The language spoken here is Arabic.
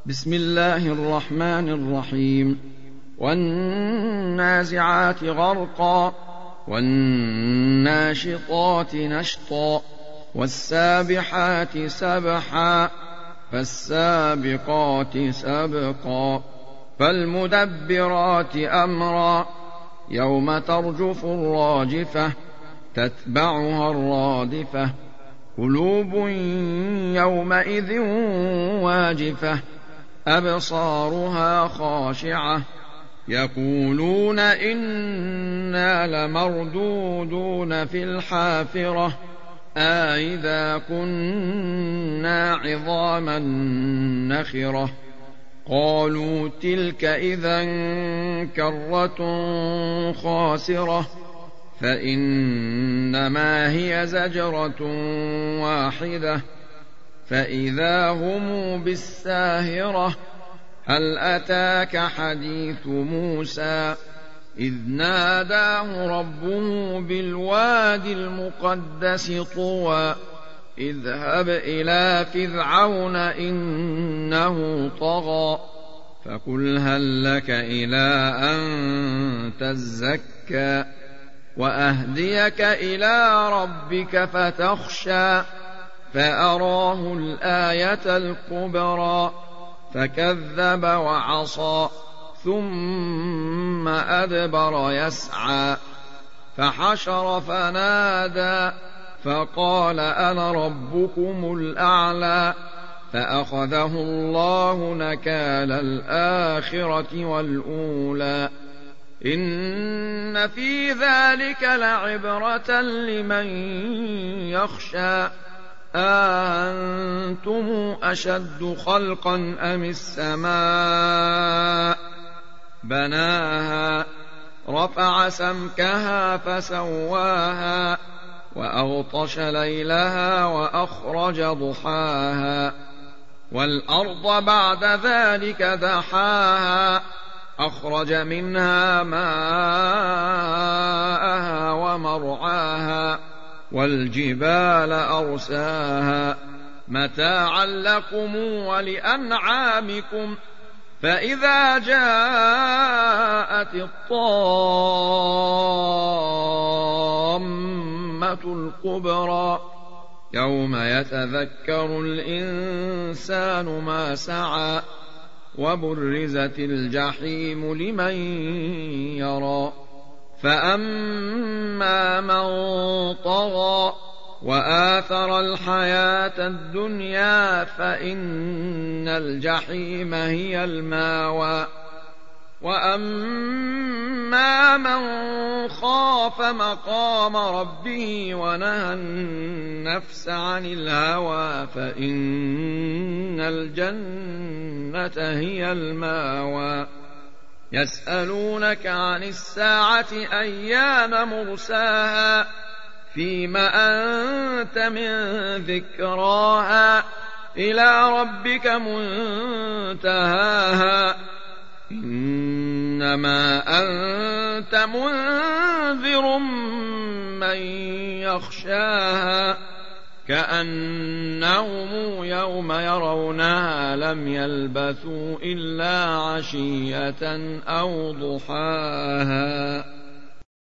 بسم الله الرحمن الرحيم. والنازعات غرقا والناشطات نشطا والسابحات سبحا فالسابقات سبقا فالمدبرات أمرا يوم ترجف الراجفة تتبعها الرادفة قلوب يومئذ واجفة أبصارها خاشعة يقولون إنا لمردودون في الحافرة أإذا كنا عظاما نخرة قالوا تلك إذا كرة خاسرة فإنما هي زجرة واحدة فإذا هم بالساهرة هل أتاك حديث موسى إذ ناداه ربه بالوادي المقدس طوى اذهب إلى فرعون إنه طغى فقل هل لك إلى أن تزكى وأهديك إلى ربك فتخشى فأراه الآية الكبرى فكذب وعصى ثم أدبر يسعى فحشر فنادى فقال أنا ربكم الأعلى فأخذه الله نكال الآخرة والأولى إن في ذلك لعبرة لمن يخشى أأنتم أشد خلقا أم السماء بناها رفع سمكها فسواها وأغطش ليلها وأخرج ضحاها والأرض بعد ذلك دحاها أخرج منها ماءها ومرعاها والجبال أرساها متاعا لكم ولأنعامكم فإذا جاءت الطامة الكبرى يوم يتذكر الإنسان ما سعى وبرزت الجحيم لمن يرى فأما من طغى وآثر الحياة الدنيا فإن الجحيم هي الماوى وأما من خاف مقام ربه ونهى النفس عن الهوى فإن الجنة هي الماوى يسألونك عن الساعة أيان مرساها فيم أنت من ذكراها إلى ربك منتهاها إنما أنت منذر من يخشاها كأنهم يوم يرونها لم يلبثوا إلا عشية أو ضحاها